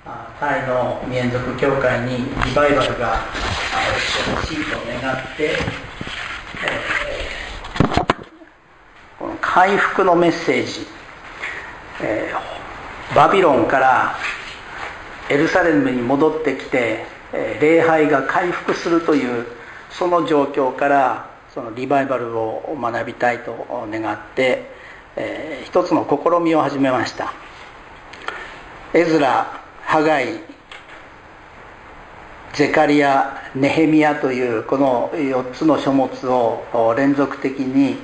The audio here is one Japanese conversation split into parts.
タイの未延続教会にリバイバルが起きてほしいと願って、この回復のメッセージ、バビロンからエルサレムに戻ってきて礼拝が回復するというその状況からそのリバイバルを学びたいと願って、一つの試みを始めました。エズラ、ハガイ、ゼカリア、ネヘミヤというこの4つの書物を連続的に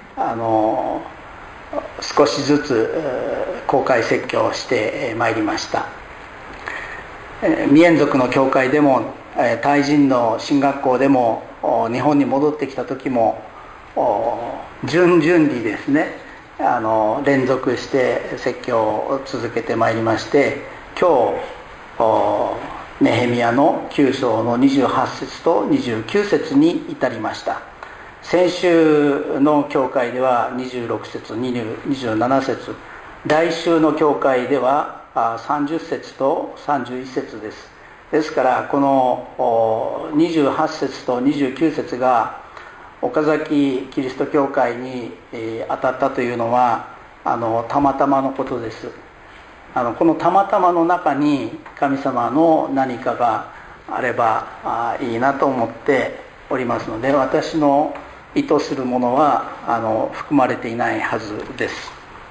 少しずつ公開説教をしてまいりました。未延続の教会でもタイ人の神学校でも日本に戻ってきた時も順々にですね連続して説教を続けてまいりまして、今日ネヘミヤの9章の28節と29節に至りました。先週の教会では26節27節、来週の教会では30節と31節です。ですからこの28節と29節が岡崎キリスト教会に当たったというのはたまたまのことです。このたまたまの中に神様の何かがあればいいなと思っておりますので、私の意図するものは含まれていないはずです。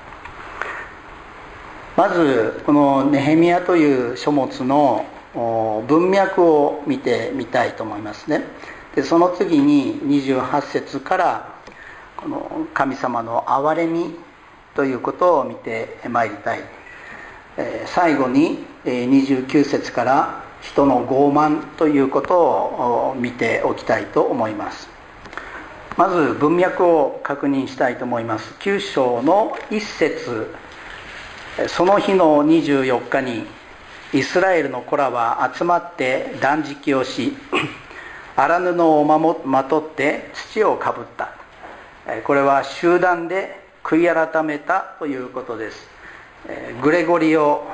まずこのネヘミヤという書物の文脈を見てみたいと思いますね。でその次に28節からこの神様の憐れみということを見てまいりたい。最後に29節から人の傲慢ということを見ておきたいと思います。まず文脈を確認したいと思います。9章の1節、その日の24日にイスラエルの子らは集まって断食をし、荒布をまとって土をかぶった。これは集団で悔い改めたということです。グレゴリオ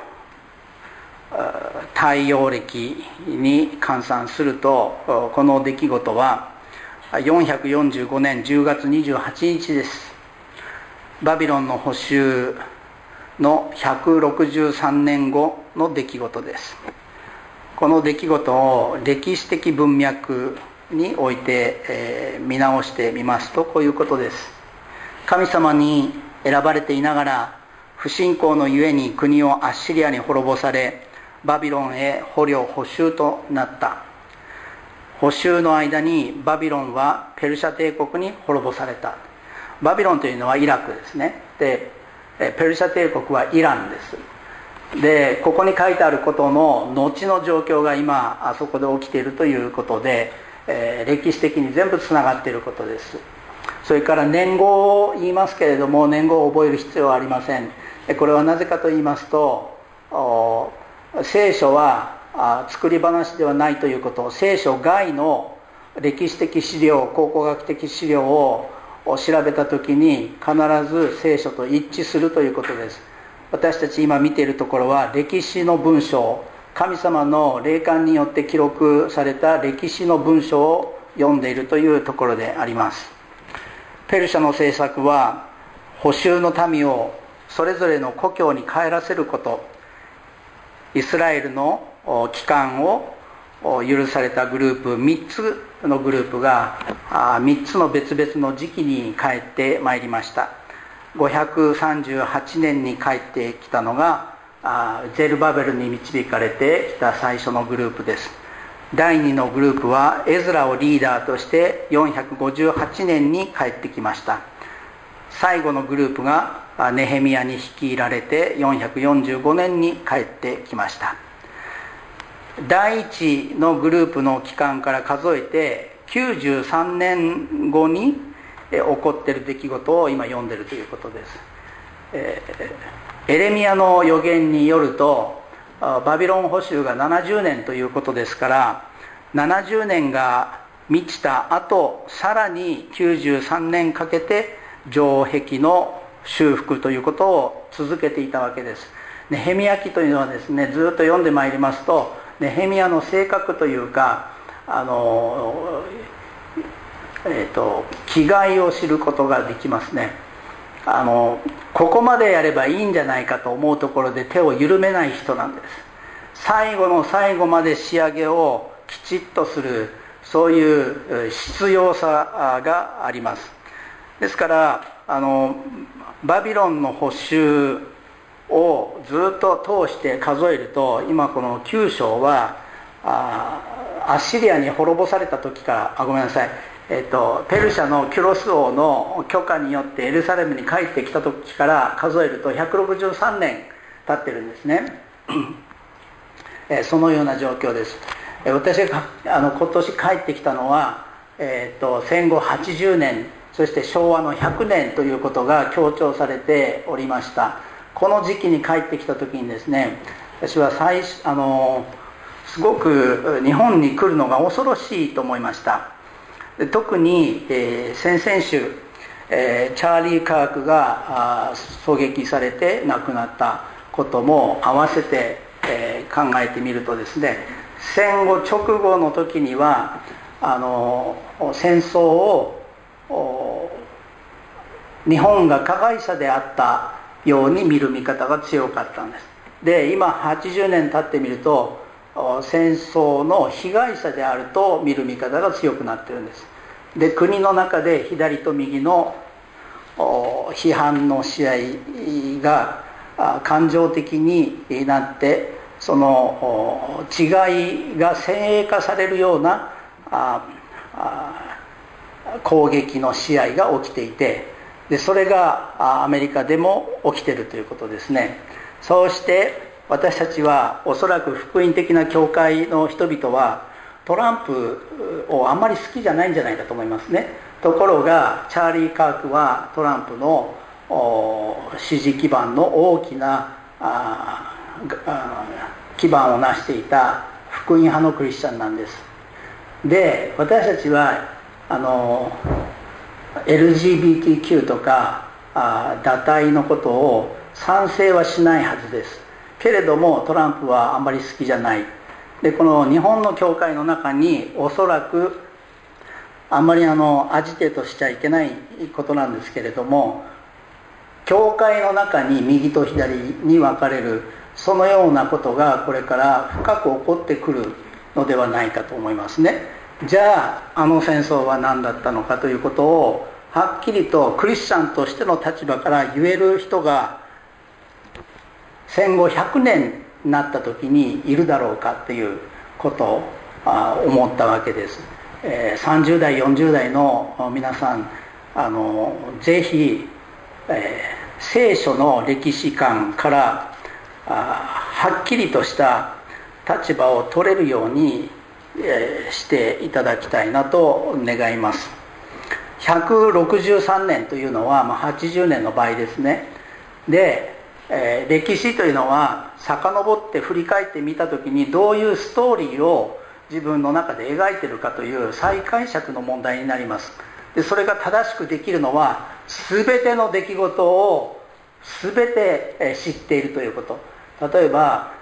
太陽暦に換算すると、この出来事は445年10月28日です。バビロンの捕囚の163年後の出来事です。この出来事を歴史的文脈において、見直してみますとこういうことです。神様に選ばれていながら不信仰のゆえに国をアッシリアに滅ぼされ、バビロンへ捕虜捕囚となった。捕囚の間にバビロンはペルシャ帝国に滅ぼされた。バビロンというのはイラクですね。でペルシャ帝国はイランです。でここに書いてあることの後の状況が今あそこで起きているということで、歴史的に全部つながっていることです。それから年号を言いますけれども、年号を覚える必要はありません。これはなぜかと言いますと、聖書は作り話ではないということ、聖書外の歴史的資料、考古学的資料を調べたときに必ず聖書と一致するということです。私たち今見ているところは歴史の文章、神様の霊感によって記録された歴史の文章を読んでいるというところであります。ペルシャの政策は捕囚の民をそれぞれの故郷に帰らせること、イスラエルの帰還を許されたグループ3つのグループが3つの別々の時期に帰ってまいりました。538年に帰ってきたのがゼルバベルに導かれてきた最初のグループです。第2のグループはエズラをリーダーとして458年に帰ってきました。最後のグループがネヘミヤに率いられて445年に帰ってきました。第1のグループの期間から数えて93年後に起こっている出来事を今読んでいるということです。エレミヤの予言によると、バビロン捕囚が70年ということですから、70年が満ちた後、さらに93年かけて城壁の修復ということを続けていたわけです。 ネヘミヤ記というのはですね、ずっと読んでまいりますと、ネヘミヤの性格というか気概を知ることができますね。ここまでやればいいんじゃないかと思うところで手を緩めない人なんです。最後の最後まで仕上げをきちっとする、そういう必要さがあります。ですからバビロンの捕囚をずっと通して数えると、今この9章はアッシリアに滅ぼされた時からごめんなさい、ペルシャのキュロス王の許可によってエルサレムに帰ってきた時から数えると163年経ってるんですね。そのような状況です。私が今年帰ってきたのは、戦後80年、そして昭和の100年ということが強調されておりました。この時期に帰ってきた時にですね、私はすごく日本に来るのが恐ろしいと思いました。特に、先々週、チャーリー・カークが狙撃されて亡くなったことも合わせて、考えてみるとですね、戦後直後の時には戦争を日本が加害者であったように見る見方が強かったんです。で、今80年経ってみると戦争の被害者であると見る見方が強くなっているんです。で、国の中で左と右の批判の試合が感情的になって、その違いが先鋭化されるような攻撃の試合が起きていて、でそれがアメリカでも起きているということですね。そうして私たちはおそらく福音的な教会の人々はトランプをあんまり好きじゃないんじゃないかと思いますね。ところがチャーリー・カークはトランプの支持基盤の大きな基盤を成していた福音派のクリスチャンなんです。で、私たちはLGBTQ とか堕胎のことを賛成はしないはずです。けれどもトランプはあんまり好きじゃない。で、この日本の教会の中におそらくあんまりアジテートしちゃいけないことなんですけれども、教会の中に右と左に分かれる、そのようなことがこれから深く起こってくるのではないかと思いますね。じゃあ戦争は何だったのかということをはっきりとクリスチャンとしての立場から言える人が戦後100年になった時にいるだろうかということを思ったわけです。30代40代の皆さんぜひ、聖書の歴史観からはっきりとした立場を取れるようにしていただきたいなと願います。163年というのは80年の倍ですね。で、歴史というのは遡って振り返ってみたときにどういうストーリーを自分の中で描いているかという再解釈の問題になります。で、それが正しくできるのは全ての出来事を全て知っているということ。例えば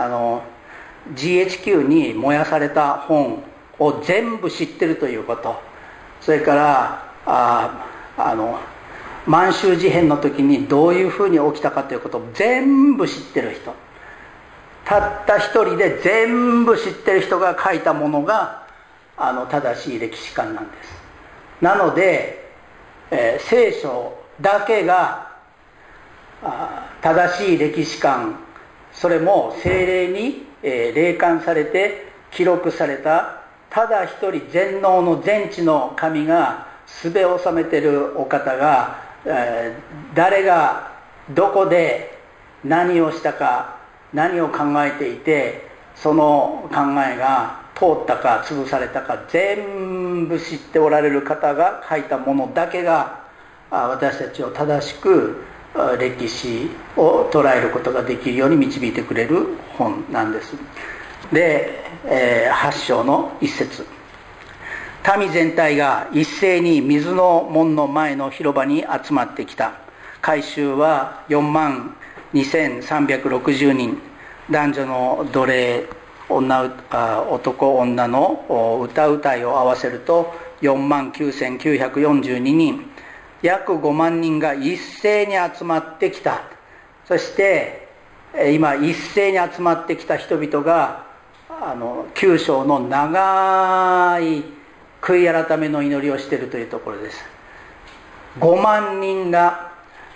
GHQ に燃やされた本を全部知っているということ、それから満州事変の時にどういうふうに起きたかということを全部知っている人、たった一人で全部知っている人が書いたものが正しい歴史観なんです。なので、聖書だけが正しい歴史観、それも聖霊に霊感されて記録されたただ一人全能の全知の神がすべを治めているお方が、誰がどこで何をしたか、何を考えていてその考えが通ったか潰されたか全部知っておられる方が書いたものだけが私たちを正しく歴史を捉えることができるように導いてくれる本なんです。で、8章の1節、民全体が一斉に水の門の前の広場に集まってきた。改宗は4万 2360人、男女の奴隷、男女の歌うたいを合わせると49,942人、約5万人が一斉に集まってきた。そして今一斉に集まってきた人々が9章の長い悔い改めの祈りをしているというところです。5万人が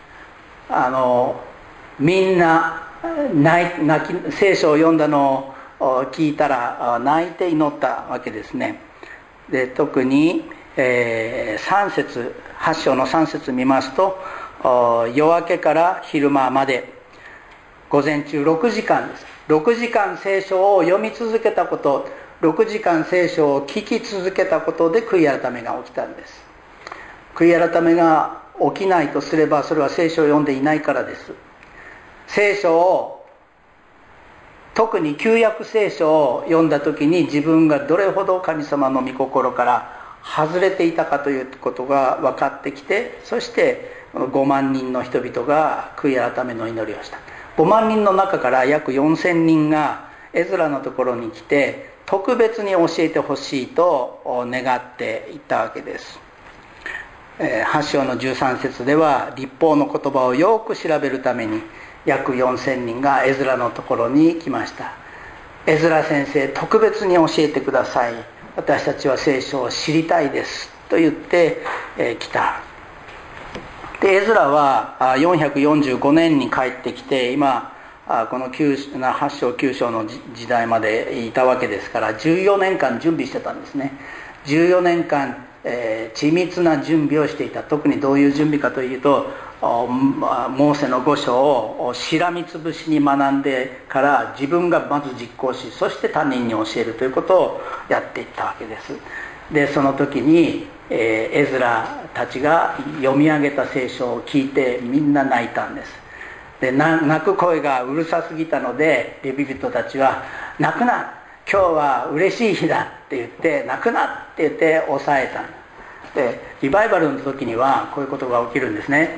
みんな聖書を読んだのを聞いたら泣いて祈ったわけですね。で、特に、3節、8章の3節見ますと、夜明けから昼間まで午前中6時間です。6時間聖書を読み続けたこと、6時間聖書を聞き続けたことで悔い改めが起きたんです。悔い改めが起きないとすれば、それは聖書を読んでいないからです。聖書を、特に旧約聖書を読んだ時に自分がどれほど神様の御心から外れていたかということが分かってきて、そして5万人の人々が悔い改めの祈りをした。5万人の中から約4000人がエズラのところに来て特別に教えてほしいと願っていったわけです。8章の13節では、律法の言葉をよく調べるために約4000人がエズラのところに来ました。エズラ先生、特別に教えてください。私たちは聖書を知りたいですと言って来た。で、エズラは445年に帰ってきて、今この8章9章の時代までいたわけですから、14年間準備してたんですね。14年間、緻密な準備をしていた。特にどういう準備かというと、モーセの5章をしらみつぶしに学んでから自分がまず実行し、そして他人に教えるということをやっていったわけです。で、その時にエズラたちが読み上げた聖書を聞いてみんな泣いたんです。で、泣く声がうるさすぎたので、レビ人たちは泣くな、今日は嬉しい日だって言って、泣くなって言って抑えた。で、リバイバルの時にはこういうことが起きるんですね。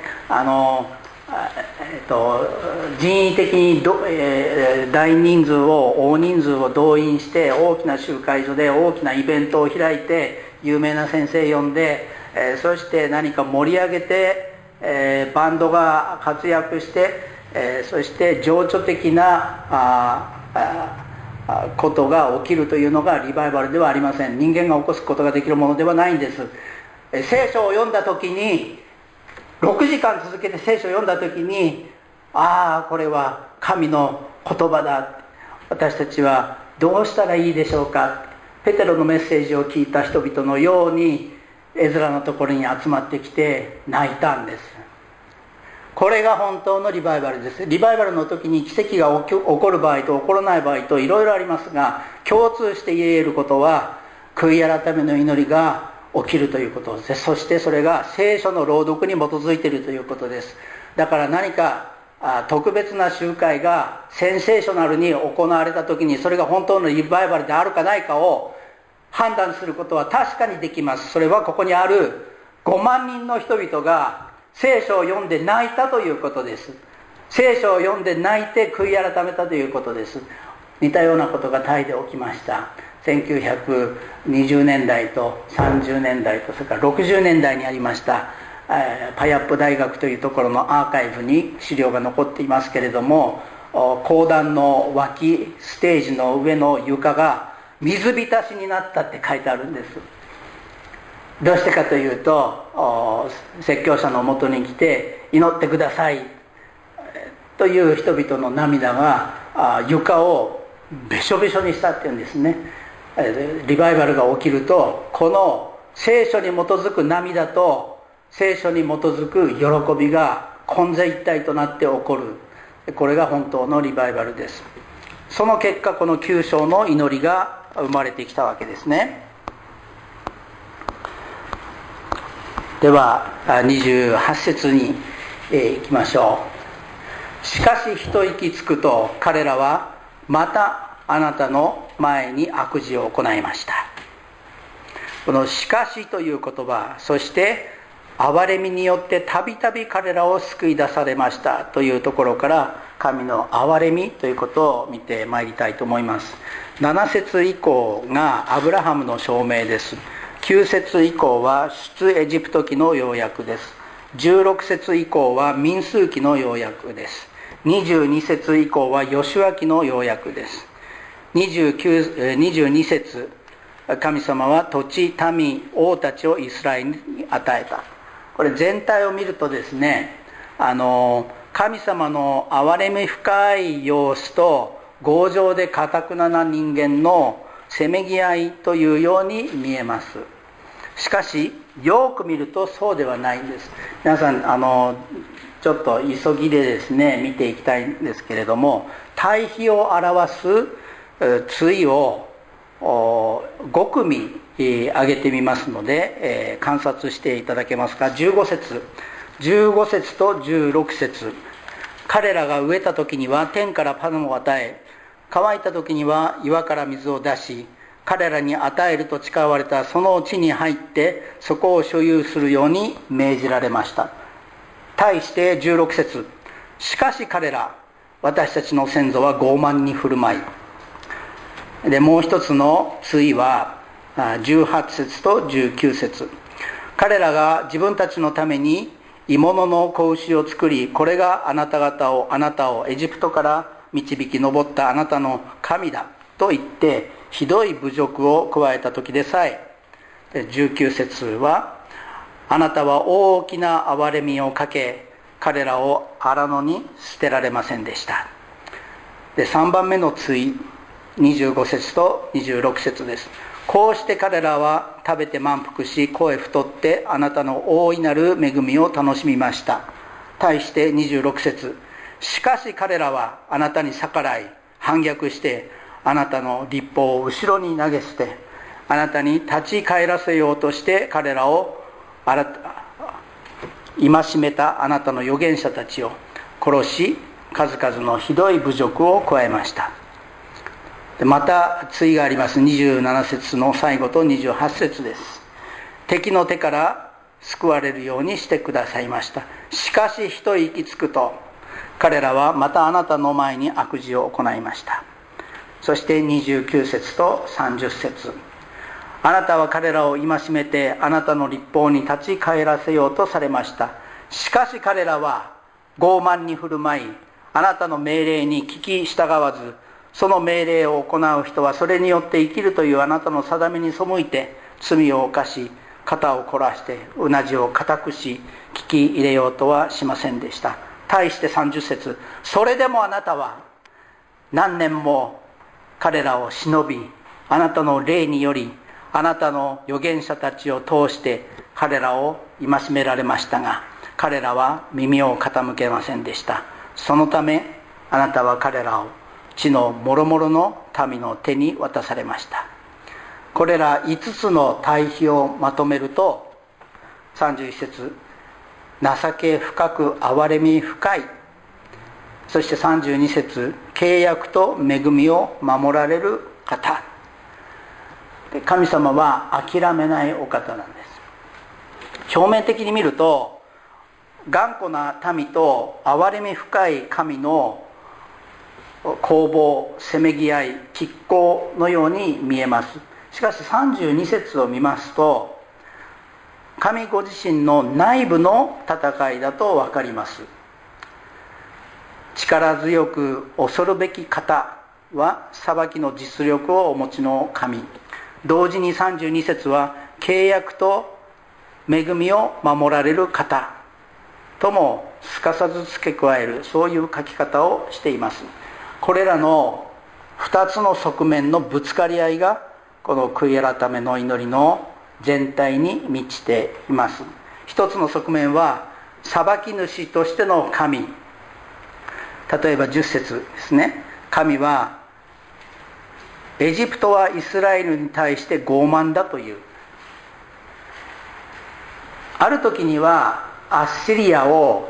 人為的に大人数を、大人数を動員して大きな集会所で大きなイベントを開いて有名な先生呼んで、そして何か盛り上げて、バンドが活躍して、そして情緒的なことが起きるというのがリバイバルではありません。人間が起こすことができるものではないんです。聖書を読んだ時に、6時間続けて聖書を読んだ時に、これは神の言葉だ、私たちはどうしたらいいでしょうか、ペテロのメッセージを聞いた人々のようにエズラのところに集まってきて泣いたんです。これが本当のリバイバルです。リバイバルの時に奇跡が起こる場合と起こらない場合といろいろありますが、共通して言えることは悔い改めの祈りが起きるということです。そしてそれが聖書の朗読に基づいているということです。だから何か特別な集会がセンセーショナルに行われた時に、それが本当のリバイバルであるかないかを判断することは確かにできます。それはここにある5万人の人々が聖書を読んで泣いたということです。聖書を読んで泣いて悔い改めたということです。似たようなことがタイで起きました。1920年代と30年代とそれから60年代にありましたパヤップ大学というところのアーカイブに資料が残っていますけれども、講談の脇ステージの上の床が水浸しになったって書いてあるんです。どうしてかというと、説教者のもとに来て祈ってくださいという人々の涙が床をべしょべしょにしたっていうんですね。リバイバルが起きると、この聖書に基づく涙と聖書に基づく喜びが混在一体となって起こる。これが本当のリバイバルです。その結果、この9章の祈りが生まれてきたわけですね。では28節に行きましょう。しかし一息つくと彼らはまたあなたの前に悪事を行いました。このしかしという言葉、そして憐れみによってたびたび彼らを救い出されましたというところから、 神の憐れみということを見てまいりたいと思います。7節以降がアブラハムの証明です。9節以降は出エジプト記の要約です。16節以降は民数記の要約です。22節以降はヨシュア記の要約です。22節、神様は土地、民、王たちをイスラエルに与えた。これ全体を見るとですね、神様の憐れみ深い様子と強情で頑なな人間のせめぎ合いというように見えます。しかしよく見るとそうではないんです。皆さんちょっと急ぎでですね見ていきたいんですけれども、対比を表す対を5組挙げてみますので、観察していただけますか。15節と16節、彼らが飢えた時には天からパンを与え、乾いた時には岩から水を出し、彼らに与えると誓われたその地に入ってそこを所有するように命じられました。対して16節、しかし彼ら、私たちの先祖は傲慢に振る舞い。で、もう一つの対は18節と19節、彼らが自分たちのために鋳物の子牛を作り、これがあなたをエジプトから導き上ったあなたの神だと言ってひどい侮辱を加えた時でさえ、19節はあなたは大きな憐れみをかけ、彼らを荒野に捨てられませんでした。で、3番目の対、25節と26節です。こうして彼らは食べて満腹し、肥え太ってあなたの大いなる恵みを楽しみました。対して26節、しかし彼らはあなたに逆らい反逆して、あなたの律法を後ろに投げ捨て、あなたに立ち返らせようとして彼らを戒めたあなたの預言者たちを殺し、数々のひどい侮辱を加えました。また対があります。27節の最後と28節です。敵の手から救われるようにしてくださいました。しかし一息つくと彼らはまたあなたの前に悪事を行いました。そして29節と30節、あなたは彼らを戒めてあなたの律法に立ち返らせようとされました。しかし彼らは傲慢に振る舞い、あなたの命令に聞き従わず、その命令を行う人はそれによって生きるというあなたの定めに背いて罪を犯し、肩を凝らしてうなじを固くし、聞き入れようとはしませんでした。対して30節、それでもあなたは何年も彼らを忍び、あなたの霊によりあなたの預言者たちを通して彼らを戒められましたが、彼らは耳を傾けませんでした。そのためあなたは彼らを地のもろもろの民の手に渡されました。これら5つの対比をまとめると、31節、情け深く憐れみ深い。そして32節、契約と恵みを守られる方。神様は諦めないお方なんです。表面的に見ると頑固な民と憐れみ深い神の攻防、せめぎ合い、拮抗のように見えます。しかし32節を見ますと、神ご自身の内部の戦いだと分かります。力強く恐るべき方は裁きの実力をお持ちの神。同時に32節は契約と恵みを守られる方ともすかさず付け加える、そういう書き方をしています。これらの2つの側面のぶつかり合いがこの悔い改めの祈りの全体に満ちています。一つの側面は裁き主としての神。例えば10節ですね。神はエジプトはイスラエルに対して傲慢だという。ある時にはアッシリアを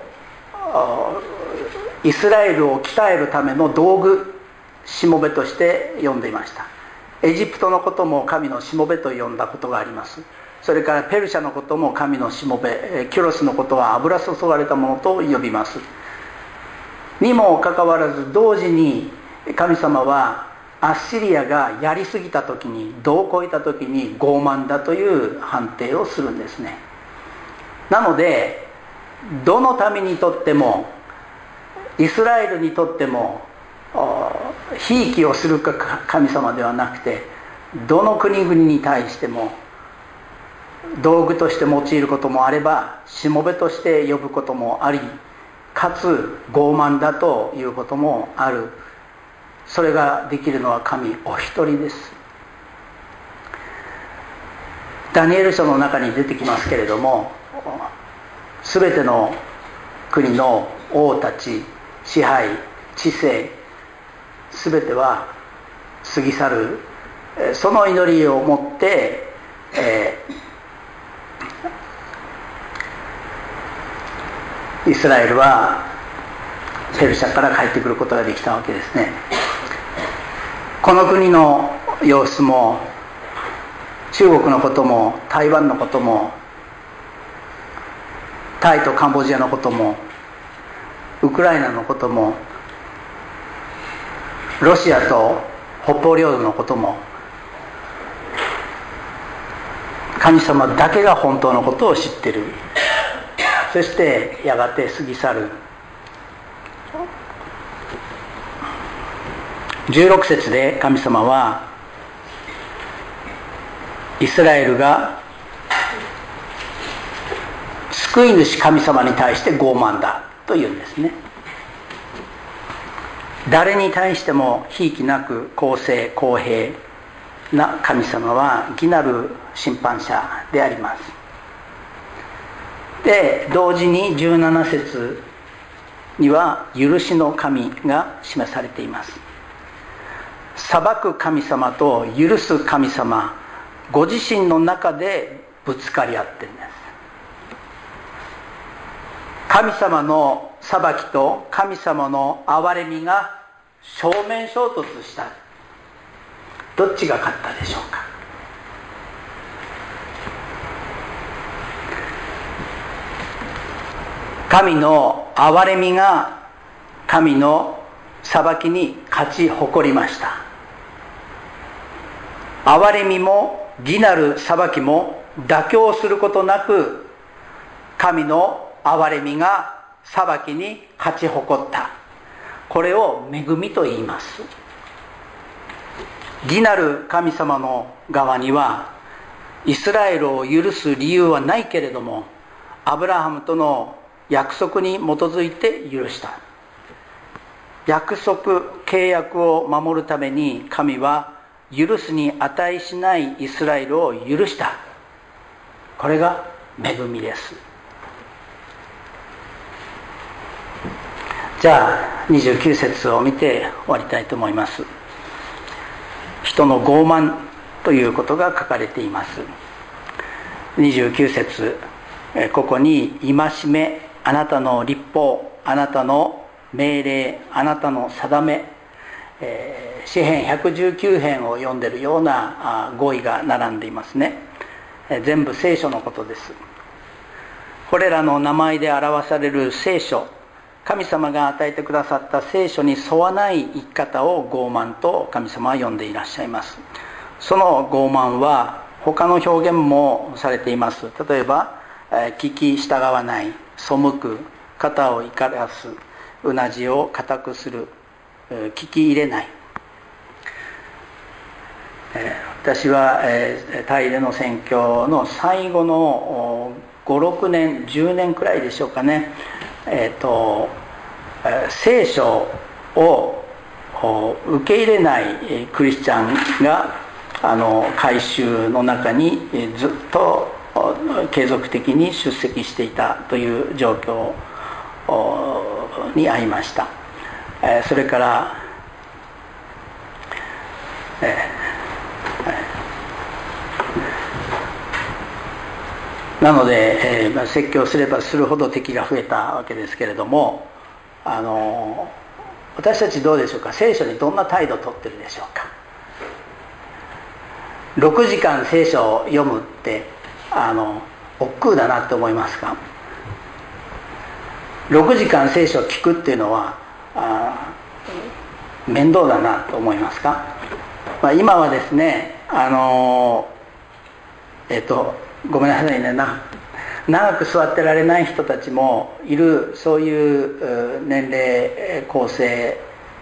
イスラエルを鍛えるための道具、しもべとして呼んでいました。エジプトのことも神のしもべと呼んだことがあります。それからペルシャのことも神のしもべ、キュロスのことは油注がれたものと呼びます。 にもかかわらず、同時に神様はアッシリアがやりすぎた時に、度を超えた時に傲慢だという判定をするんですね。なのでどの民にとっても、イスラエルにとってもひいきをする神様ではなくて、どの国々に対しても道具として用いることもあれば、しもべとして呼ぶこともあり、かつ傲慢だということもある。それができるのは神お一人です。ダニエル書の中に出てきますけれども、すべての国の王たち、支配、治世、すべては過ぎ去る、その祈りをもって、イスラエルはペルシャから帰ってくることができたわけですね。この国の様子も、中国のことも、台湾のことも、タイとカンボジアのことも、ウクライナのことも、ロシアと北方領土のことも、神様だけが本当のことを知っている。そしてやがて過ぎ去る。16節で神様は、イスラエルが救い主神様に対して傲慢だというんですね。誰に対してもひいきなく公正公平な神様は義なる審判者であります。で、同時に17節には許しの神が示されています。裁く神様と許す神様、ご自身の中でぶつかり合っているんです。神様の裁きと神様の憐れみが正面衝突した。どっちが勝ったでしょうか。神の憐れみが神の裁きに勝ち誇りました。憐れみも義なる裁きも妥協することなく、神の憐れみが裁きに勝ち誇った。これを恵みと言います。義なる神様の側にはイスラエルを許す理由はないけれども、アブラハムとの約束に基づいて許した。約束契約を守るために神は許すに値しないイスラエルを許した。これが恵みです。じゃあ29節を見て終わりたいと思います。人の傲慢ということが書かれています。29節、ここに戒め、あなたの律法、あなたの命令、あなたの定め、詩編119編を読んでいるような語彙が並んでいますね。全部聖書のことです。これらの名前で表される聖書、神様が与えてくださった聖書に沿わない生き方を傲慢と神様は呼んでいらっしゃいます。その傲慢は他の表現もされています。例えば聞き従わない、背く、肩を怒らす、うなじを固くする、聞き入れない。私はタイでの宣教の最後の5、6年、10年くらいでしょうかね、聖書を受け入れないクリスチャンが改宗の中にずっと継続的に出席していたという状況にありました。それからなので、説教すればするほど敵が増えたわけですけれども、私たちどうでしょうか。聖書にどんな態度をとってるでしょうか。6時間聖書を読むって億劫だなって思いますか。6時間聖書を聞くっていうのは面倒だなと思いますか？今はですね、ごめんなさいね、長く座ってられない人たちもいる、そういう年齢構成、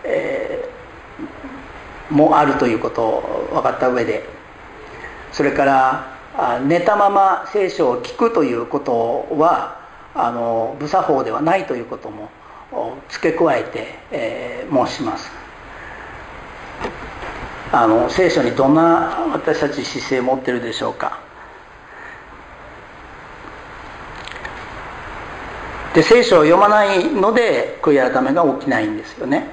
もあるということを分かった上で、それから寝たまま聖書を聞くということは不作法ではないということも付け加えて、申します。聖書にどんな私たち姿勢を持っているでしょうか。で、聖書を読まないので悔い改めが起きないんですよね。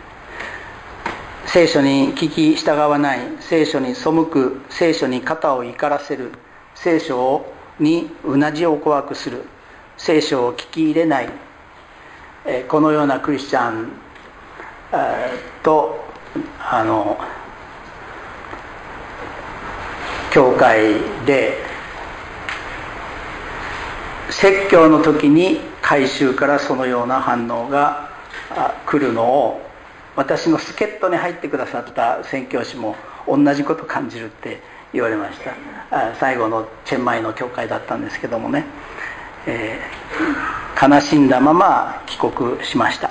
聖書に聞き従わない、聖書に背く、聖書に肩を怒らせる、聖書にうなじを告白する、聖書を聞き入れない、このようなクリスチャンと教会で説教の時に改宗からそのような反応が来るのを、私の助っ人に入ってくださった宣教師も同じこと感じるって言われました。最後のチェンマイの教会だったんですけどもね、悲しんだまま帰国しました。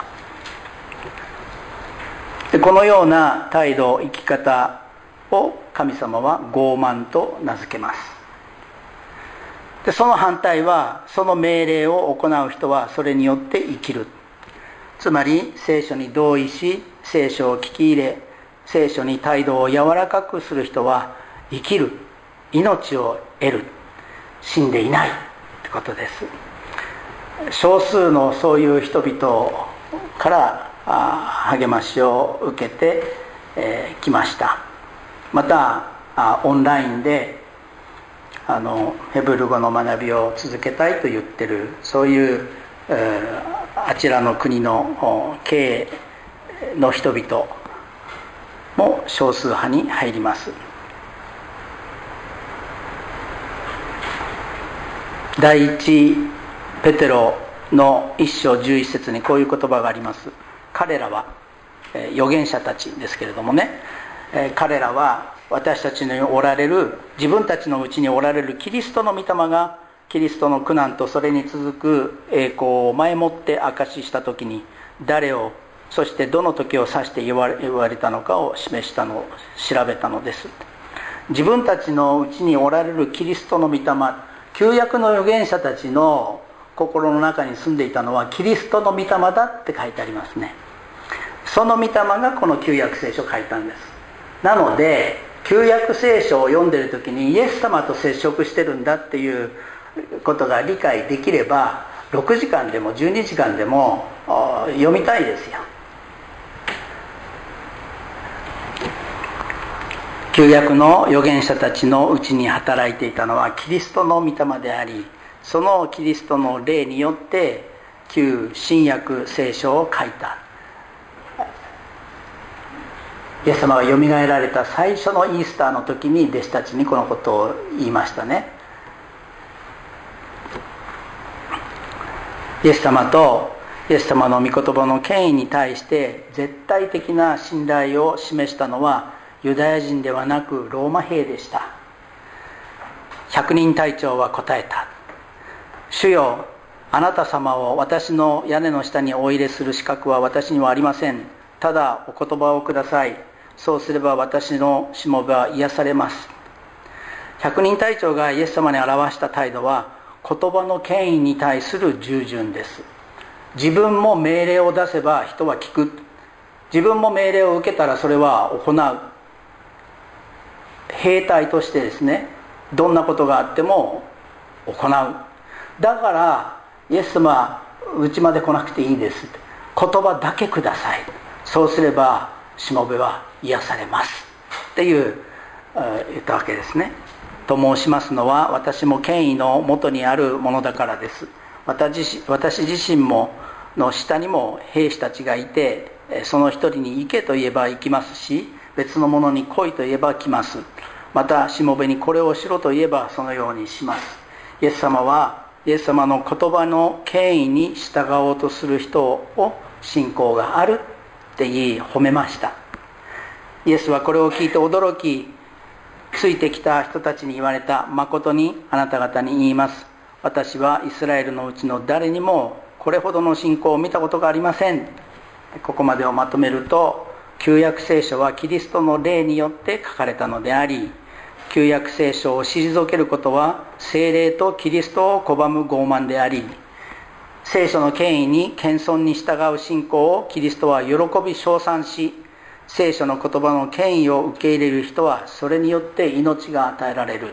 で、このような態度、生き方を神様は傲慢と名付けます。で、その反対は、その命令を行う人はそれによって生きる。つまり聖書に同意し、聖書を聞き入れ、聖書に態度を柔らかくする人は生きる、命を得る、死んでいないということです。少数のそういう人々から励ましを受けてきました。またオンラインでヘブル語の学びを続けたいと言ってる、そういうあちらの国の経営の人々も少数派に入ります。第一ペテロの1章11節にこういう言葉があります。彼らは預言者たちですけれどもね、彼らは私たちにおられる、自分たちのうちにおられるキリストの御霊がキリストの苦難とそれに続く栄光を前もって証ししたときに、誰を、そしてどの時を指して言われたのかを示したのを調べたのです。自分たちのうちにおられるキリストの御霊、旧約の預言者たちの心の中に住んでいたのはキリストの御霊だって書いてありますね。その御霊がこの旧約聖書を書いたんです。なので旧約聖書を読んでいる時にイエス様と接触してるんだっていうことが理解できれば、6時間でも12時間でも読みたいですよ。旧約の預言者たちのうちに働いていたのはキリストの御霊であり、そのキリストの霊によって旧新約聖書を書いた。イエス様がよみがえられた最初のイースターの時に弟子たちにこのことを言いましたね。イエス様とイエス様の御言葉の権威に対して絶対的な信頼を示したのはユダヤ人ではなくローマ兵でした。百人隊長は答えた。主よ、あなた様を私の屋根の下にお入れする資格は私にはありません。ただお言葉をください。そうすれば私のしもべは癒されます。百人隊長がイエス様に表した態度は言葉の権威に対する従順です。自分も命令を出せば人は聞く。自分も命令を受けたらそれは行う。兵隊としてですね、どんなことがあっても行う。だからイエス様はうちまで来なくていいです。言葉だけください。そうすればしもべは癒されますって言ったわけですね。と申しますのは、私も権威の元にあるものだからです。私自身もの下にも兵士たちがいて、その一人に行けと言えば行きますし、別のものに来いと言えば来ます。またしもべにこれをしろと言えばそのようにします。イエス様はイエス様の言葉の権威に従おうとする人を信仰があるって言い褒めました。イエスはこれを聞いて驚き、ついてきた人たちに言われた。誠にあなた方に言います。私はイスラエルのうちの誰にもこれほどの信仰を見たことがありません。ここまでをまとめると、旧約聖書はキリストの霊によって書かれたのであり、旧約聖書を退けることは聖霊とキリストを拒む傲慢であり、聖書の権威に謙遜に従う信仰をキリストは喜び称賛し、聖書の言葉の権威を受け入れる人はそれによって命が与えられる。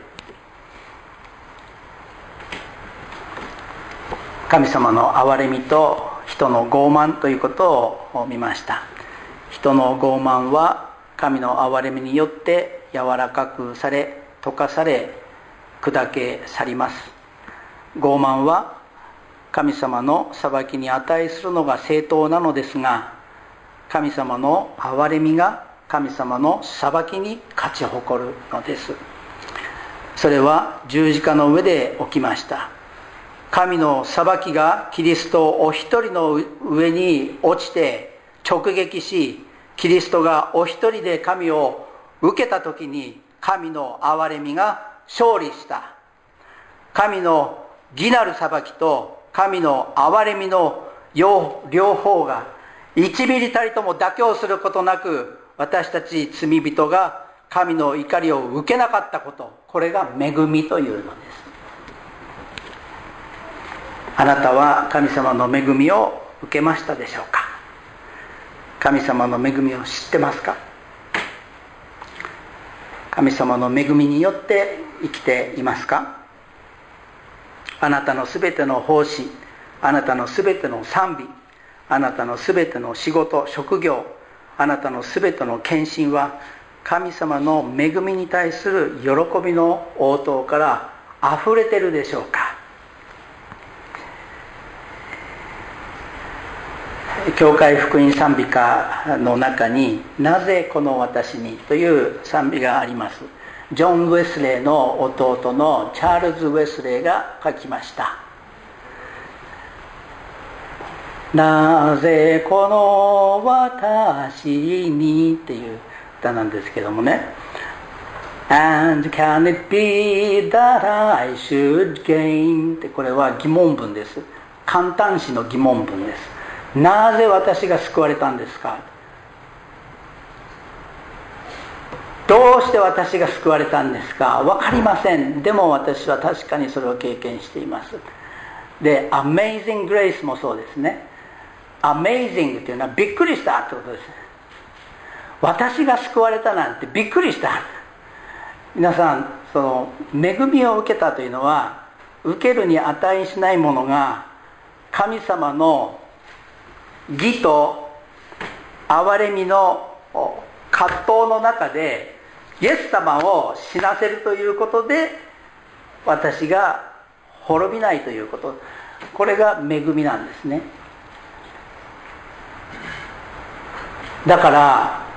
神様の憐れみと人の傲慢ということを見ました。人の傲慢は神の憐れみによって柔らかくされ、溶かされ、砕け去ります。傲慢は神様の裁きに値するのが正当なのですが、神様の憐れみが神様の裁きに勝ち誇るのです。それは十字架の上で起きました。神の裁きがキリストお一人の上に落ちて直撃し、キリストがお一人で神を受けたときに、神の憐れみが勝利した。神の義なる裁きと神の憐れみの両方が1ミリたりとも妥協することなく、私たち罪人が神の怒りを受けなかったこと、これが恵みというのです。あなたは神様の恵みを受けましたでしょうか。神様の恵みを知ってますか。神様の恵みによって生きていますか。あなたのすべての奉仕、あなたのすべての賛美、あなたのすべての仕事、職業、あなたのすべての献身は神様の恵みに対する喜びの応答からあふれているでしょうか。教会福音賛美歌の中になぜこの私にという賛美があります。ジョン・ウェスレーの弟のチャールズ・ウェスレーが書きました。なぜこの私にっていう歌なんですけどもね。 And can it be that I should gain ってこれは疑問文です。感嘆詞の疑問文です。なぜ私が救われたんですか。どうして私が救われたんですか。分かりません。でも私は確かにそれを経験しています。で、Amazing Grace もそうですね。Amazing というのはびっくりしたということです。私が救われたなんてびっくりした。皆さん、その恵みを受けたというのは、受けるに値しないものが神様の義と憐れみの葛藤の中でイエス様を死なせるということで、私が滅びないということ、これが恵みなんですね。だから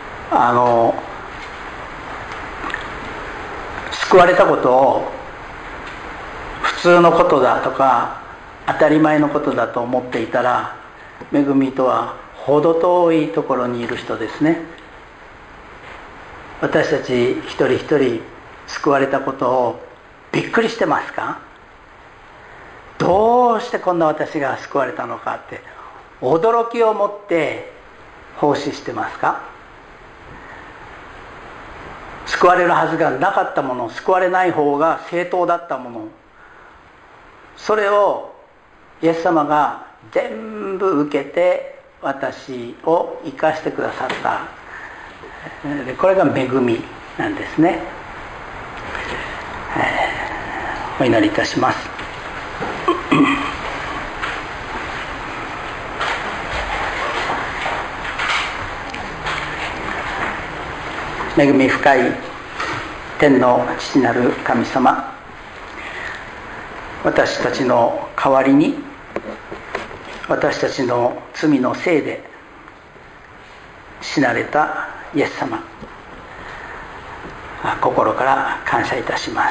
救われたことを普通のことだとか当たり前のことだと思っていたら、恵みとは程遠いところにいる人ですね。私たち一人一人救われたことをびっくりしてますか。どうしてこんな私が救われたのかって驚きを持って奉仕してますか。救われるはずがなかったもの、救われない方が正当だったもの、それをイエス様が全部受けて私を生かしてくださった。これが恵みなんですね。お祈りいたします。恵み深い天の父なる神様、私たちの代わりに私たちの罪のせいで死なれたイエス様、心から感謝いたします。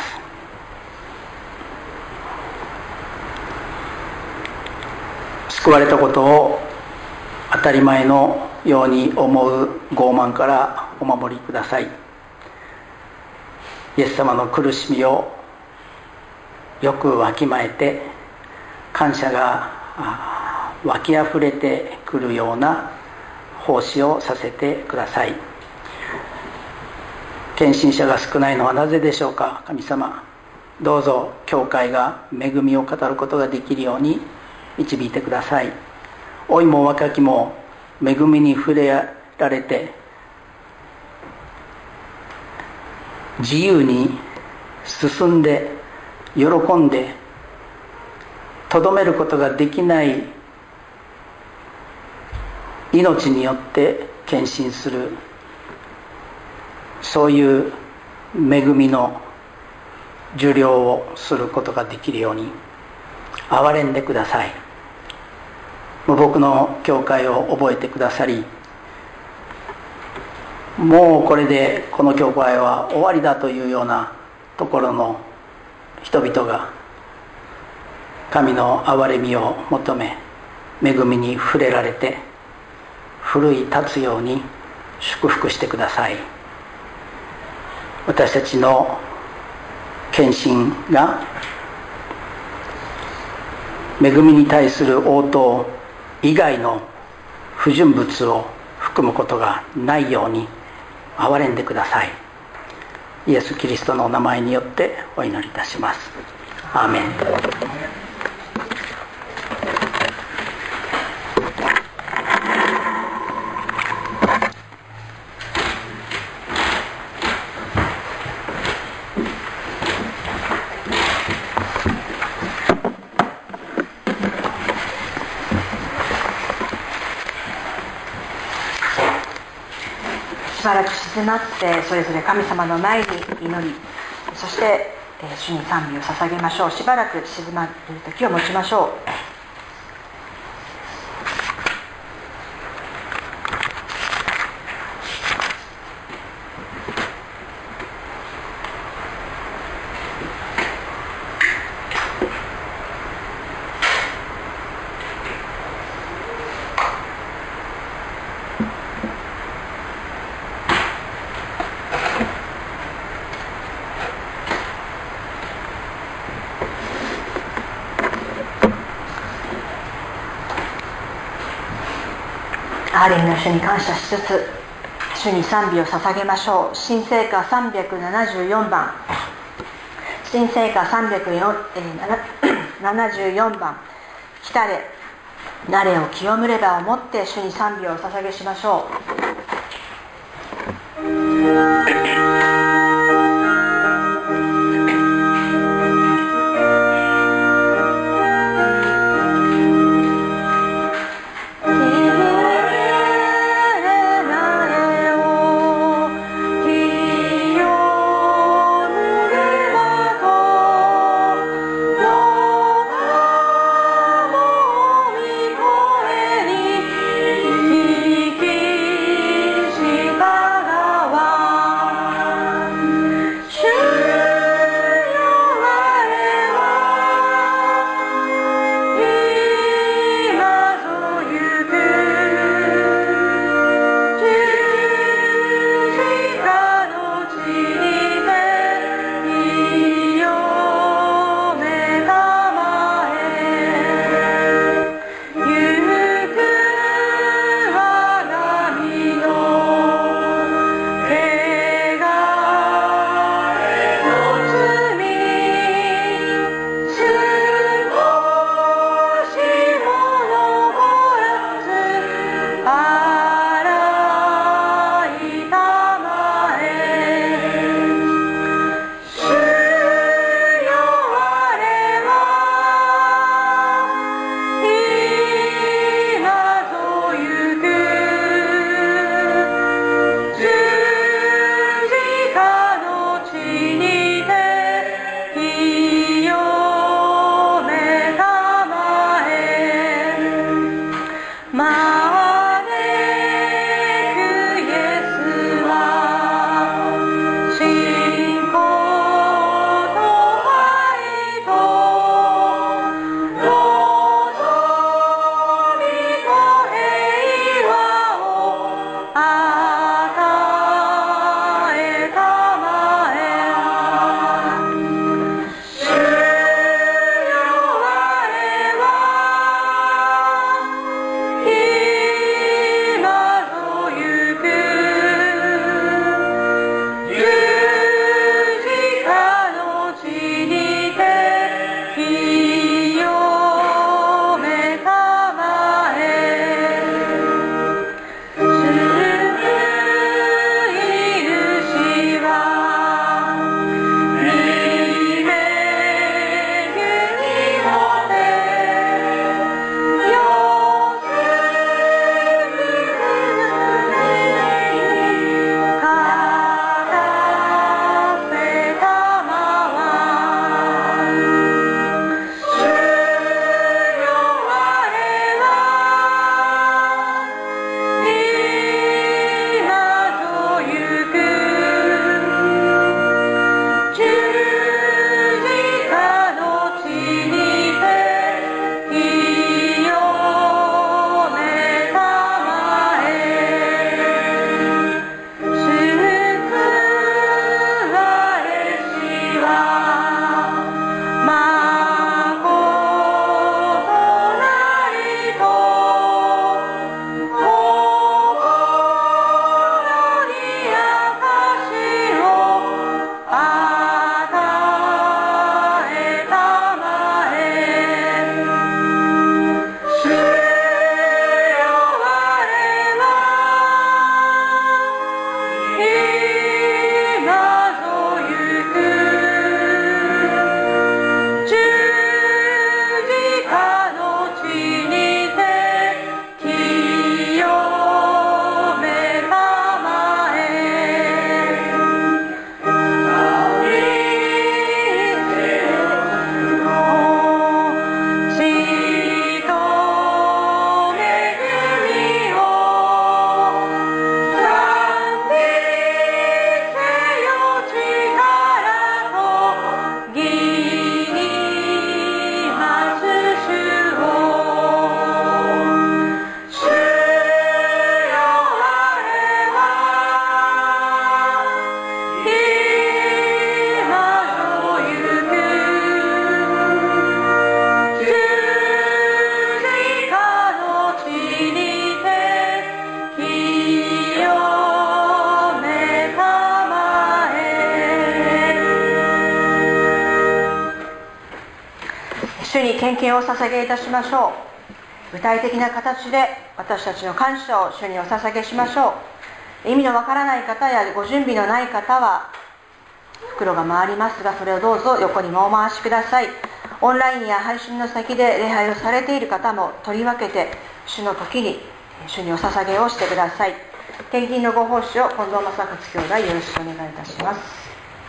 救われたことを当たり前のように思う傲慢からお守りください。イエス様の苦しみをよくわきまえて、感謝が湧きあふれてくるような奉仕をさせてください。献身者が少ないのはなぜでしょうか。神様、どうぞ教会が恵みを語ることができるように導いてください。老いも若きも恵みに触れられて、自由に進んで喜んでとどめることができない命によって献身する、そういう恵みの受領をすることができるように憐れんでください。無牧の教会を覚えてくださり、もうこれでこの教会は終わりだというようなところの人々が神の憐れみを求め、恵みに触れられて奮い立つように祝福してください。私たちの献身が恵みに対する応答以外の不純物を含むことがないように憐れんでください。イエス・キリストのお名前によってお祈りいたします。アーメン。 しばらく静まってそれぞれ神様の前に祈り、そして主に賛美を捧げましょう。しばらく静まる時を持ちましょう。憐れみの主に感謝しつつ主に賛美を捧げましょう。新聖歌374番、新聖歌374番、来たれ誰を清むればをもって主に賛美をお捧げしましょう。 主に献金をお捧げいたしましょう。具体的な形で私たちの感謝を主にお捧げしましょう。意味のわからない方やご準備のない方は袋が回りますが、それをどうぞ横にもお回しください。オンラインや配信の先で礼拝をされている方も取り分けて主の時に主にお捧げをしてください。献金のご奉仕を近藤正勝兄弟よろしくお願いいたします。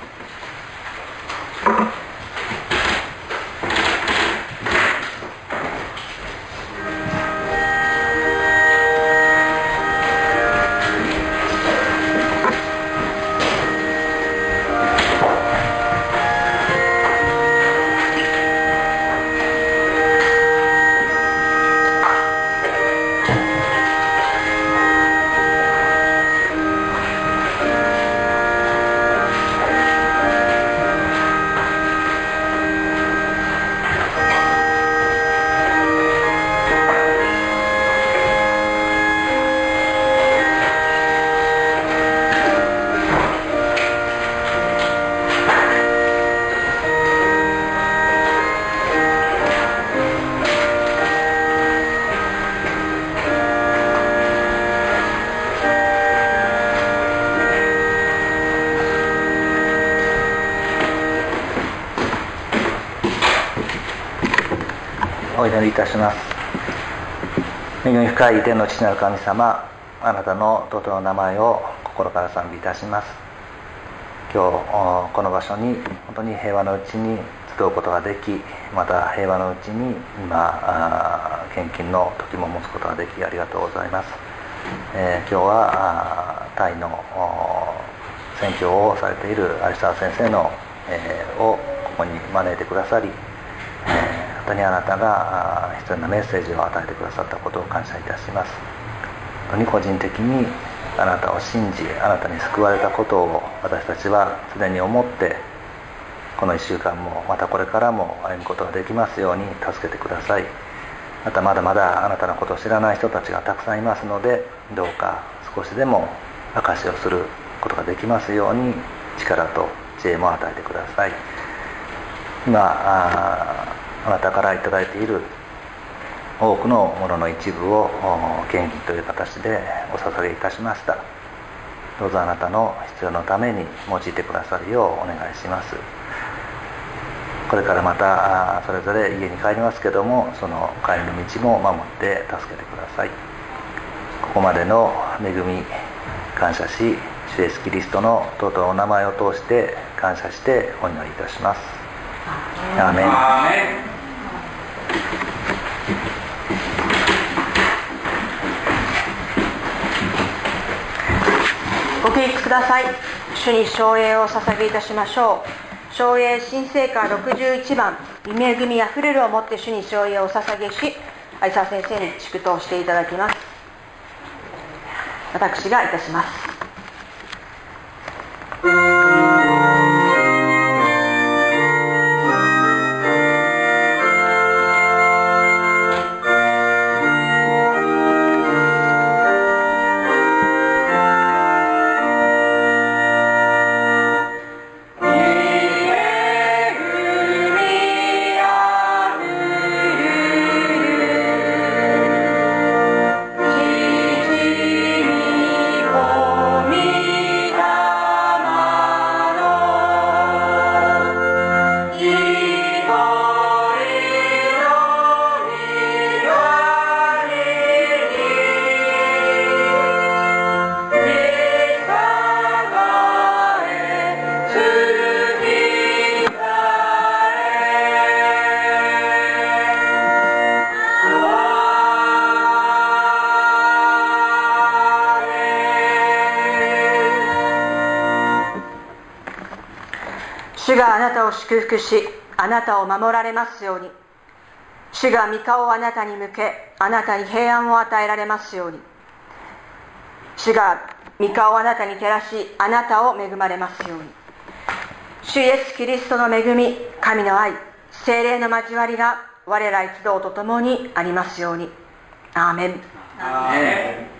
お祈りいたします。恵み深い天の父なる神様、あなたの尊いの名前を心から賛美いたします。今日この場所に本当に平和のうちに集うことができ、また平和のうちに今献金の時も持つことができありがとうございます。今日はタイの宣教をされている有沢先生の、をここに招いてくださり、本当にあなたが必要なメッセージを与えてくださったことを感謝いたします。本当に個人的にあなたを信じ、あなたに救われたことを私たちはすでに思って、この1週間もまたこれからも歩むことができますように助けてください。またまだまだあなたのことを知らない人たちがたくさんいますので、どうか少しでも証しをすることができますように力と知恵も与えてください。今あなたからいただいている多くのものの一部を献金という形でお捧げいたしました。どうぞあなたの必要のために用いてくださるようお願いします。これからまたそれぞれ家に帰りますけども、その帰りの道も守って助けてください。ここまでの恵み感謝し、主イエスキリストの尊いお名前を通して感謝してお祈りいたします。アーメン。 ご起立ください。主に唱詠を捧げいたしましょう。唱詠新聖歌61番、恵みあふれるをもって主に唱詠をお捧げし、有沢先生に祝祷していただきます。私がいたします。主があなたを祝福し、あなたを守られますように。主が御顔をあなたに向け、あなたに平安を与えられますように。主が御顔をあなたに照らし、あなたを恵まれますように。主イエスキリストの恵み、神の愛、聖霊の交わりが我ら一同と共にありますように。アーメン。 アーメン。